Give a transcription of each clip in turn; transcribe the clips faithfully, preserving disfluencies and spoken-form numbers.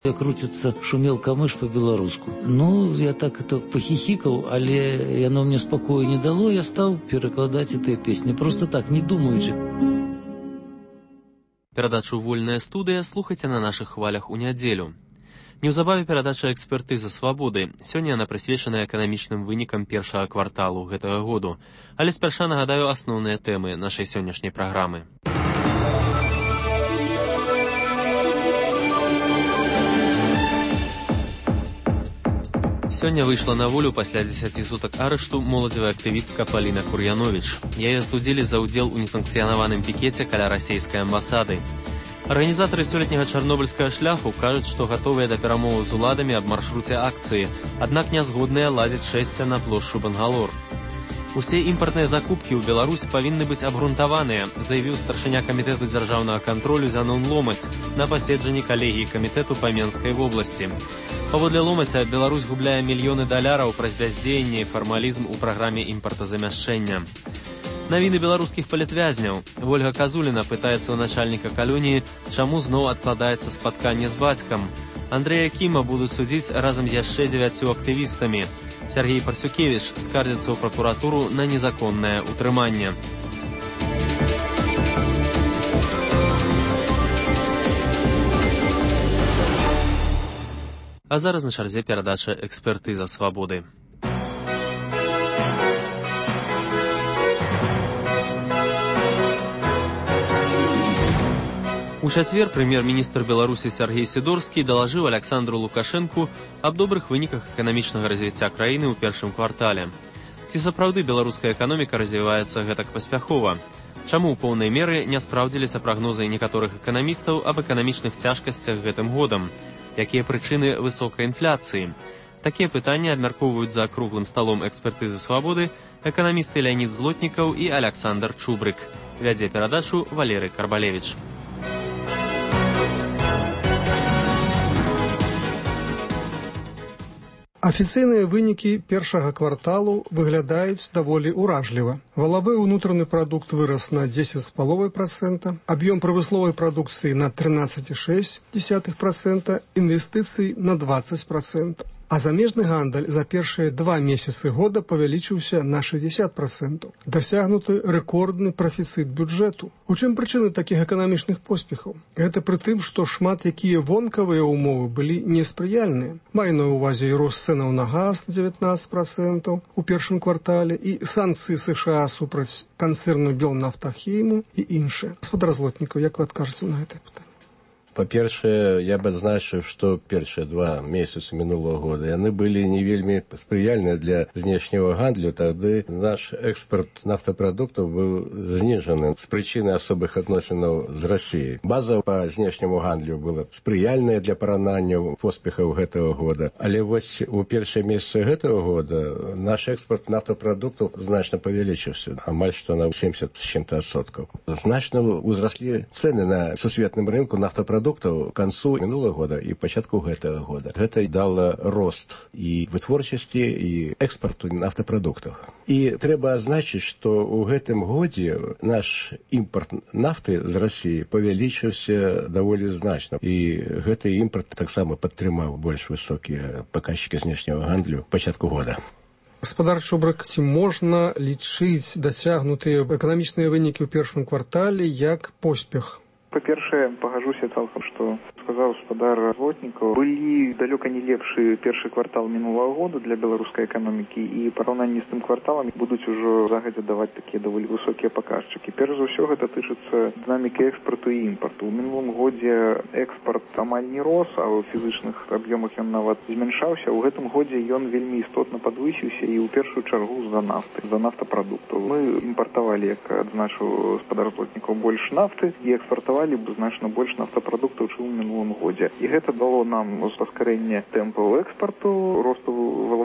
Як круціцца шумелка мыш по-беларуску. Ну, я так это пахихикал, але яно мне спокою не дало, я стал перекладать этой песни. Просто так, не думаючи. Перадачу «Вольная студыя» слухайце на нашых хвалях у нядзелю. Неўзабаве перадача «Экспертыза свабоды». Сёння яна прысвечана эканамічным вынікам першага кварталу гэтага году. Але спярша нагадаю асноўныя тэмы нашай сённяшняй праграмы. Сёння выйшла на волю пасля дзесяці сутак арышту моладзевая актывістка Паліна Кур'яновіч. Яе судзілі за ўдзел у несанкцыянаваным пікеце каля расейскай амбасады. Арганізатары сёлетняга чарнобыльскага шляху кажуць, што гатовыя да перамоваў з уладамі аб маршруце акцыі, аднак не згодныя ладзіць шэсце на плошчу Бангалор. Усе імпартныя закупкі ў Беларусь павінны быць абгрунтаваныя, заявіў старшыня камітэту дзяржаўнага кантролю Зянон Ломаць на паседжанні калегіі камітэту па Менскай вобласці. Паводле Ломаця, Беларусь губляе мільёны даляраў праз бяздзеянне і фармалізм у праграме імпартазамяшчэння. Навіны беларускіх палітвязняў. Вольга Казуліна пытаецца ў начальніка калоніі, чаму зноў адкладаецца спатканне з бацькам. Андрэя Кіма будуць судзіць разам з яшчэ дзевяццю актывістамі. Сергей Парсюкевіч скардзіцца ў пракуратуру на незаконнае ўтрыманне. А зараз на чарзе перадача «Экспертыза свабоды». У чацвер прэм'ер-міністр Беларусі Сяргей Сідорскі далажыў Аляксандру Лукашэнку аб добрых выніках эканамічнага развіцця краіны ў першым квартале. Ці сапраўды беларуская эканоміка развіваецца гэтак паспяхова? Чаму ў поўнай меры не спраўдзіліся прагнозы некаторых эканамістаў аб эканамічных цяжкасцях гэтым годам? Якія прычыны высокай інфляцыі? Такія пытанні абмяркоўваюць за круглым сталом «Экспертызы свабоды» эканамісты Леонід Злотнікаў і Аляксандр Чубрык. Вядзе перадачу Валерый Карбалевич. Афіцыйныя вынікі першага кварталу выглядаюць даволі ўражліва. Валавы ўнутраны прадукт вырас на дзесяць з паловай працэнта, аб'ём прамысловай прадукцыі на трынаццаць і шэсць дзесятых працэнта, інвестыцый на дваццаць працэнтаў. А замежны гандаль за першыя два месяцы года павялічыўся на шэсцьдзесят працэнтаў. Дасягнуты рэкордны прафіцыт бюджэту. У чым прычыны такіх эканамічных поспехаў? Гэта пры тым, што шмат якія вонкавыя ўмовы былі неспрыяльныя. Маю на ўвазе і рост цэнаў на газ на дзевятнаццаць працэнтаў у першым квартале, і санкцыі США супраць канцэрну Белнафтахіму і іншыя. Гаспадар Злотнікаў, як вы адкажаце на гэтае пытанне? Па-першае, я б адзначыў, што першыя два месяцы мінулого года яны былі не вельмі спрыяльныя для знешняга гандлю, тады наш экспорт нафтапрадуктаў быў зніжаны з прычыны асобых адносінаў з Расіяй. База па знешняму гандлю была спрыяльная для параўнання поспехаў гэтага года, але вось у першыя месяцы гэтага года наш экспорт нафтапрадуктаў значна павялічыўся, амаль што на семьдесят з чым-то адсоткаў. Значна ўзраслі цэны на сусветным рынку нафтапрадуктаў к канцу мінулого года і пачатку гэтага года. Гэта дала рост і вытворчасці, і экспарту нафтапрадуктаў. І трэба адзначыць, што ў гэтым годзе наш імпорт нафты з Расіі павялічыўся даволі значна. І гэты імпорт таксама падтрымаў больш высокія паказчыкі знешняга гандлю пачатку года. Гаспадар Чубрык, ці можна лічыць дасягнутыя эканамічныя вынікі ў першым квартале як поспех? Па-першае, пагажуся цалкам, што сказаў гаспадар Злотнікаў, былі далёка не лепшы першы квартал мінулого года для беларускай эканомікі, і параўнанні з тым кварталам будуць ужо загадзя даваць такія даволі высокія паказчыкі. Перш за ўсё, гэта тычыцца дынамікі экспарту і імпарту. У мінулым годзе экспарт амаль не рос, а ў фізычных аб'ёмах ён нават змяншаўся. У гэтым годзе ён вельмі істотна падвысіўся, і ў першую чаргу з-за нафты, з-за нафтапрадуктаў. Мы імпартавалі, як адзначыў гаспадар Злотнікаў, больш нафты і экспартавалі б значна больш нафтапрадуктаў, чым у мінулым годзе. І гэта дало нам паскарэнне тэмпаў экспарту, росту валавога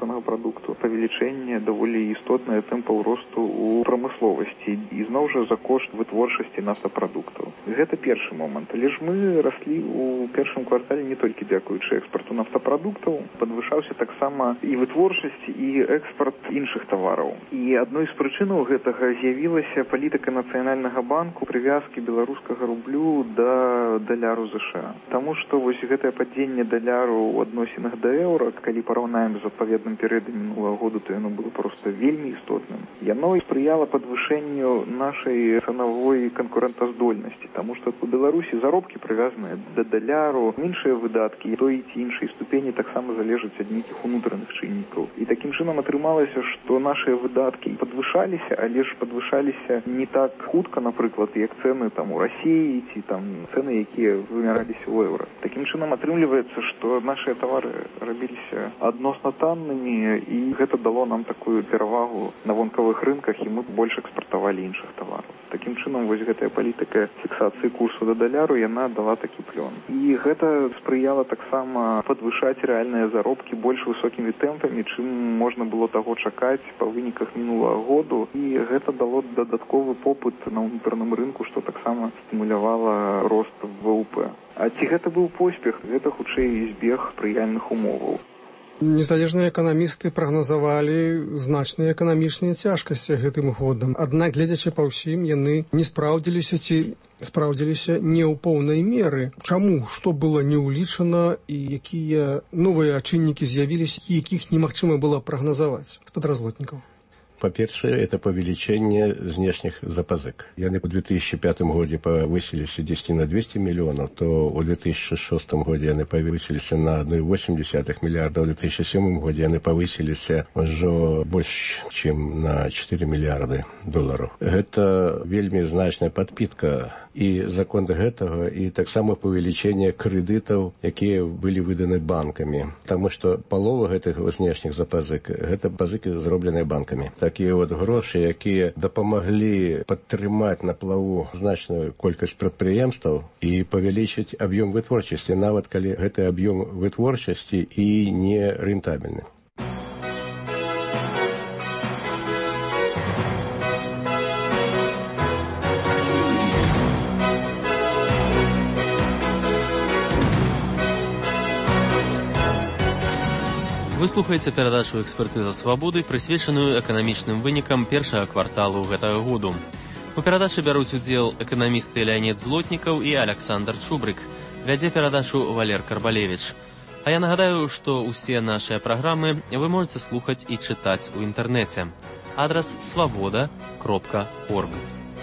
унутранага прадукту, павелічэнне даволі істотнае тэмпаў росту ў прамысловасці і зноў жа за кошт вытворчасці нафтапрадуктаў. Гэта першы момант. Але ж мы раслі ў першым квартале не толькі дзякуючы экспарту нафтапрадуктаў, падвышаўся таксама і вытворчасць, і экспарт іншых тавараў. І адной з прычынаў гэтага з'явілася палітыка Нацыянальнага банку прывязкі беларускага рублю да даляру ЗША. Таму што вось гэтае падзенне даляру ў адносінах да еўра, калі параўнаем з адпаведным перыядам мінулага году, то яно было проста вельмі істотным. Яно спрыяла падвышэнню нашай цанавой канкурэнтаздольнасці, таму што у Беларусі заробкі прывязаныя да даляру, іншыя выдаткі той ці іншай ступені таксама залежаць ад нейкіх унутраных чыннікаў. І такім чынам атрымалася, што нашыя выдаткі падвышаліся, але ж падвышаліся не так хутка, напрыклад, як цэны там у Расіі ці там цэны, якія вымяраліся ў еўра. Такім чынам атрымліваецца, што нашыя тавары рабіліся адносна таннымі, і гэта дало нам такую перавагу на вонкавых рынках, і мы больш экспартавалі іншых тавараў. Такім чынам вось гэтая палітыка фіксацыі курсу да даляру, яна дала такі плён. І гэта спрыяла таксама падвышаць рэальныя заробкі больш высокімі тэмпамі, чым можна было таго чакаць па выніках мінулага году, і гэта дало дадатковы попыт на ўнутраным рынку, што таксама стымулявала рост ВВП. А ці гэта быў поспех? Гэта хутчэй збег спрыяльных умоваў. Незалежныя эканамісты прагназавалі значныя эканамічныя цяжкасці гэтым годам. Аднак, гледзячы па ўсім, яны не спраўдзіліся ці спраўдзіліся не ў поўнай меры. Чаму? Што было не ўлічана і якія новыя чыннікі з'явіліся, якіх немагчыма было прагназаваць? Падразлотнікаў. По-першае, это павелічэнне знешніх запазык. Яны ў две тысячи пятым годзе павысіліся дзесьці на двести мільёнаў, то ў две тысячи шостым годзе яны павысіліся на одна цэлая восемь десятых мільярда, ў две тысячи сёмым годзе яны павысіліся ўжо больш, чым на чатыры мільярды долараў. Гэта вельмі значная падпітка і закон гэтага, і таксама павелічэнне крэдытаў, якія былі выданы банкамі. Таму што палова гэтых знешніх запазык, гэта пазыкі, зробленыя банкамі. Такія вот грошы, якія дапамаглі падтрымаць на плаву значную колькасць прадпрыемстваў і павялічыць аб'ём вытворчасці, нават калі гэты аб'ём вытворчасці і не рэнтабельны. Вы слухаеце перадачу «Экспертыза свабоды», прысвечаную эканамічным вынікам першага кварталу гэтага году. У перадачы бяруць удзел эканамісты Леонид Злотнікаў і Александр Чубрык. Вядзе перадачу Валер Карбалевич. А я нагадаю, што ўсе нашыя праграмы вы можаце слухаць і чытаць у інтэрнэце. Адрас свабода кропка орг.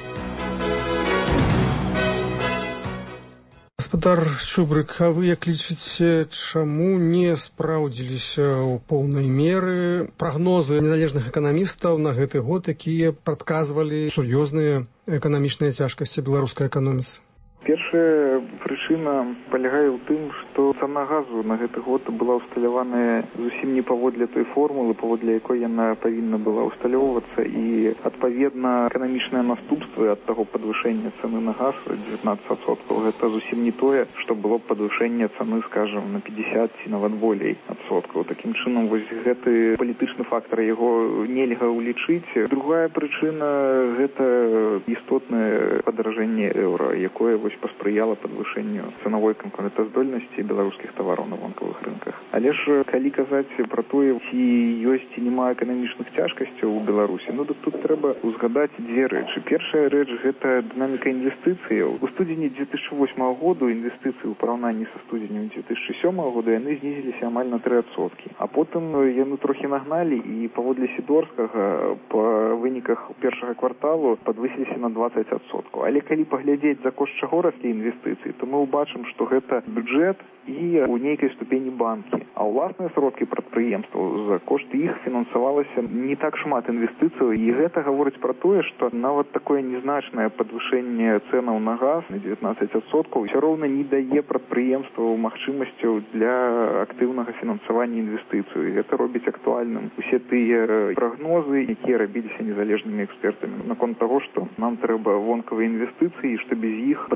Гаспадар Чубрык, а вы як лічыце, чаму не спраўдзіліся ў поўнай меры прагнозы незалежных эканамістаў на гэты год, якія прадказвалі сур'ёзныя эканамічныя цяжкасці беларускай эканоміцы? Першая прычына палягае ў тым, што цана газу на гэты год была ўсталяваная зусім не паводле той формулы, паводле якой яна павінна была ўсталёўвацца, і адпаведна эканамічныя наступствы ад таго падвышэння цаны на газ дзевятнаццаць адсоткаў гэта зусім не тое, што было б падвышэнне цаны, скажам, на пятьдесят ці нават болей адсоткаў. Такім чынам, вось гэты палітычны фактар, яго нельга ўлічыць. Другая прычына – гэта істотнае падаражэнне еўра, якое вось паспрыяла падвышэнню цанавой канкурэнтаздольнасці беларускіх тавараў на вонкавых рынках. Але ж калі казаць пра тое, ці ёсць ці няма эканамічных цяжкасцяў у Беларусі, ну так тут трэба узгадаць дзве рэчы. Першая рэч – гэта дынаміка інвестыцыяў. У студзені две тысячи восьмага году інвестыцыі ў параўнанні са студзенем две тысячи сёмага года яны знізіліся амаль на тры адсоткі. А потым яны трохі нагналі і паводле Сідорскага па выніках першага кварталу падвысіліся на дваццаць адсоткаў. Але калі паглядзець, за кошт чаго раслі інвестыцыі, то мы ўбачым, што гэта бюджэт і у нейкай ступені банкі. А ўласныя сродкі прадпрыемстваў, за кошт іх фінансавалася не так шмат інвестыцыяў, і гэта гаворыць пра тое, што нават такое незначнае падвышэнне цэнаў на газ на дзевятнаццаць адсоткаў ўсё роўна не дае прадпрыемстваў магчымасцяў для актыўнага фінансавання інвестыцыяў. І гэта робіць актуальным усе тыя прагнозы, якія рабіліся незалежнымі экспертамі наконт таго, што нам трэба вонкавыя інвестыцыі, што без іх падтрымаць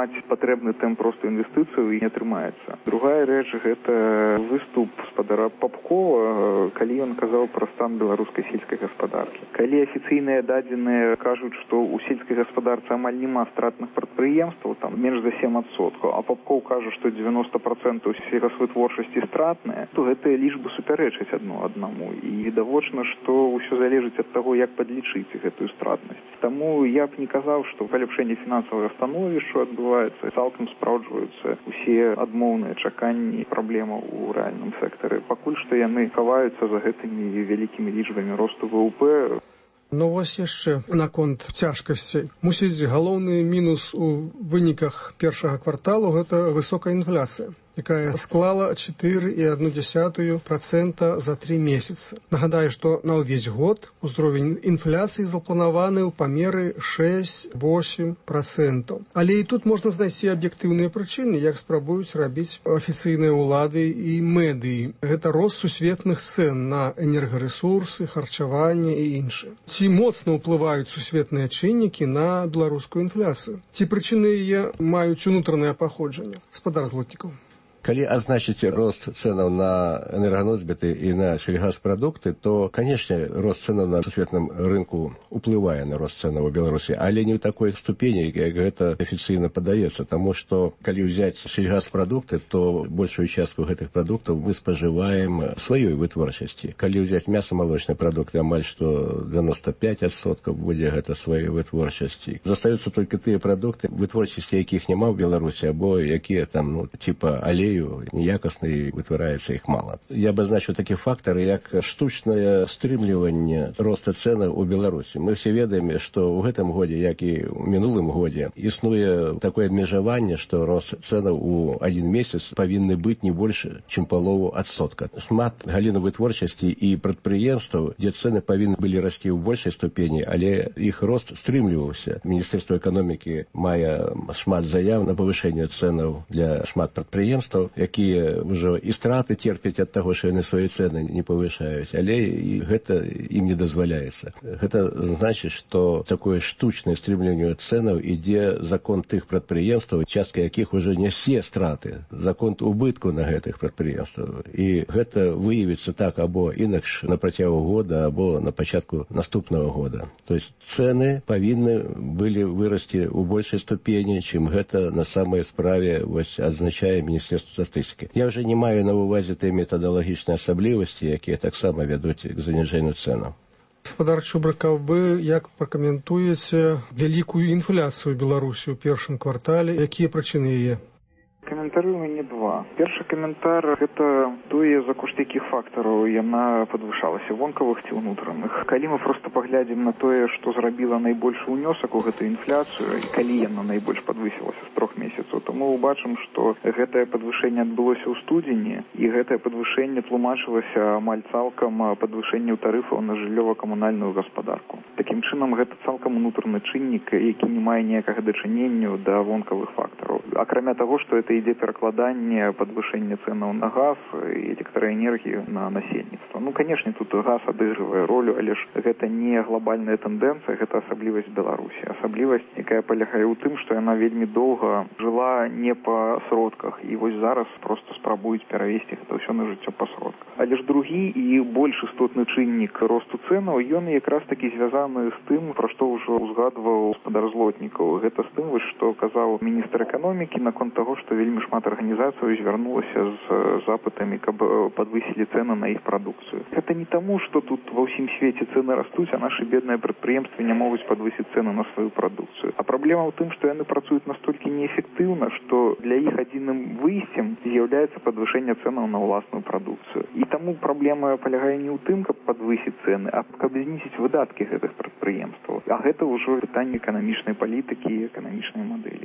атрымаць патрэбны тэмп росту інвестыцыяў і не атрымаецца. Другая рэч – гэта выступ спадара Попкова, калі ён казаў пра стан беларускай сельскай гаспадаркі. Калі афіцыйныя дадзеныя кажуць, што ў сельскай гаспадарцы амаль няма стратных прадпрыемстваў, там менш за сем адсоткаў, а Попков кажа, што дзевяноста процентаў сельгасвытворчасці стратныя, то гэтыя лічбы супярэчаць адно аднаму. І відавочна, што ўсё залежыць ад таго, як падлічыць гэтую стратнасць. Таму я б не казаў, што паляпшэнне фінансавага становішча адбываецца, цалкам спраўджваюцца усе адмоўныя чаканні праблемаў у рэальным сектары. Пакуль што яны хаваюцца за гэтымі вялікімі лічбамі росту ВВП. Ну вось яшчэ наконт цяжкасцей. Мусіць, галоўны мінус у выніках першага кварталу – гэта высокая інфляцыя, якая склала чатыры і адну дзесятую працэнта за тры месяцы. Нагадаю, што на ўвесь год узровень інфляцыі запланаваны ў памеры шэсць-восем працэнтаў. Але і тут можна знайсці аб'ектыўныя прычыны, як спрабуюць рабіць афіцыйныя ўлады і медыі. Гэта рост сусветных цэн на энергарэсурсы, харчаванне і іншае. Ці моцна ўплываюць сусветныя чыннікі на беларускую інфляцыю? Ці прычыны яе маюць унутранае паходжанне? Гаспадар Злотнікаў. Калі азначыць рост цэнаў на энерганосьбіты і на сельгаспрадукты, то, канешне, рост цэнаў на сусветным рынку уплывае на рост цэнаў у Беларусі, але не ў такой ступені, як гэта афіцыйна падаецца, таму што, калі ўзяць сельгаспрадукты, то большую частку гэтых прадуктаў мы спажываем сваёй вытворчасці. Калі ўзяць мяса-малочныя прадукты, амаль што дзевяноста пяць адсоткаў будзе гэта сваёй вытворчасці. Застаюцца толькі тыя прадукты, вытворчасці якіх няма ў Беларусі, або якія там, ну, типа алею, неякасны, вытвараецца іх мала. Я абазначу такі фактары, як штучнае стрымліванне роста цэнаў у Беларусі. Мы все ведаем, што ў гэтым годзе, як і ў мінулым годзе, існуе такое абмежаванне, што рост цэнаў у адзін месяц павінны быць не больш, чым палову адсотка. Шмат галін вытворчасці і прадпрыемстваў, дзе цэны павінны былі расці ў большай ступені, але іх рост стрымліваўся. Міністэрства эканомікі мае шмат заяў на павышэнне цэнаў для шмат прадпрыемстваў, якія ўжо і страты терпяць ад таго, што яны свае цэны не павышаюць, але і гэта ім не дазваляецца. Гэта значыць, што такое штучнае стрымліванне цэнаў ідзе закон тых прадпрыемстваў, частка якіх ужо нясе страты, закон убытку на гэтых прадпрыемствах. І гэта выявіцца так або інакш на працягу года, або на пачатку наступнага года. То есть цэны павінны былі вырасці ў большай ступені, чым гэта на самай справе вось адзначае Міністэрства статыстыкі. Я ўжо не маю на ўвазе тыя метадалагічныя асаблівасці, якія таксама вядуць к заніжэнню цэнаў. Гаспадар Чубрыкаў, вы як пракаментуеце вялікую інфляцыю ў Беларусі ў першым квартале? Якія прычыны яе? Каментары ў мяне два. Першы каментар – гэта тое, за кошт якіх фактараў яна падвышалася, вонкавых ці ўнутраных. Калі мы проста паглядзім на тое, што зрабіла найбольшы ўнёсак у гэтую інфляцыю, і калі яна найбольш падвысілася з трох месяцаў, то мы ўбачым, што гэтае падвышэнне адбылося ў студзені, і гэтае падвышэнне тлумачылася амаль цалкам падвышэннем тарыфаў на жыллёва-камунальную гаспадарку. Такім чынам, гэта цалкам унутраны чыннік, які не мае ніякага дачынення да вонкавых фактараў. Акрамя таго, што гэта ідзе перакладанне падвышэння цэнаў на газ і электраэнергію на насельніцтва. Ну, канешне, тут газ адыгрывае ролю, але ж гэта не глобальная тэндэнцыя, гэта асаблівасць Беларусі. Асаблівасць, якая палягае ў тым, што яна вельмі доўга жыла не па сродках, і вось зараз проста спрабуюць перавесці гэта ўсё на жыццё па сродках. Але ж другі і больш істотны чыннік росту цэнаў, ён якраз такі звязаны з тым, пра што ўжо узгадваў гаспадар Злотнікаў. Гэта з тым, што казаў міністр эканомікі наконт таго, што вельмі шмат арганізацый звярнулася з запытамі, каб падвысілі цэны на іх прадукцыю. Гэта не таму, што тут ва ўсім свеце цэны растуць, а нашы бедныя прадпрыемствы не могуць падвысіць цэны на сваю прадукцыю. А праблема ў тым, што яны працуюць настолькі неэфектыўна, што для іх адзіным выйсцем з'яўляецца падвышэнне цэнаў на ўласную прадукцыю. І таму праблема палягае не ў тым, каб падвысіць цэны, а каб знізіць выдаткі гэтых прадпрыемстваў. А гэта ўжо пытанне эканамічнай палітыкі і эканамічнай мадэлі.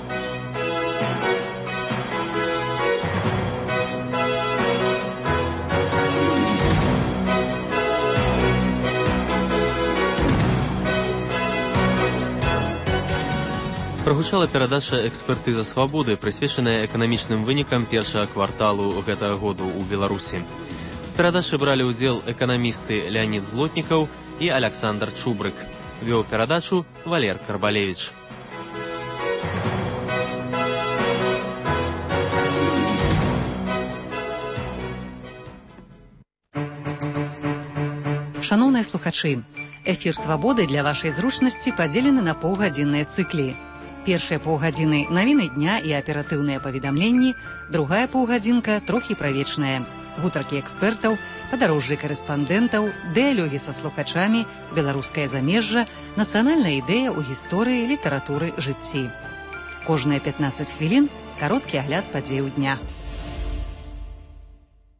Прагучала перадача «Экспертыза свабоды», прысвечаная эканамічным вынікам першага кварталу гэтага году ў Беларусі. У перадачы бралі ўдзел эканамісты Леонид Злотнікаў і Александр Чубрык. Вёў перадачу Валер Карбалевіч. Шаноўныя слухачы, эфір «Свабоды» для вашай зручнасці падзелены на паўгадзінныя цыклі. Першыя паўгадзіны навіны дня і аператыўныя паведамленні, другая паўгадзінка трохі правечная. Гутаркі экспертаў, падарожжы карэспандэнтаў, дыялогі са слухачамі, беларускае замежжа, нацыянальная ідэя ў гісторыі, літаратуры, жыцці. Кожныя пятнаццаць хвілін кароткі агляд падзеяў дня.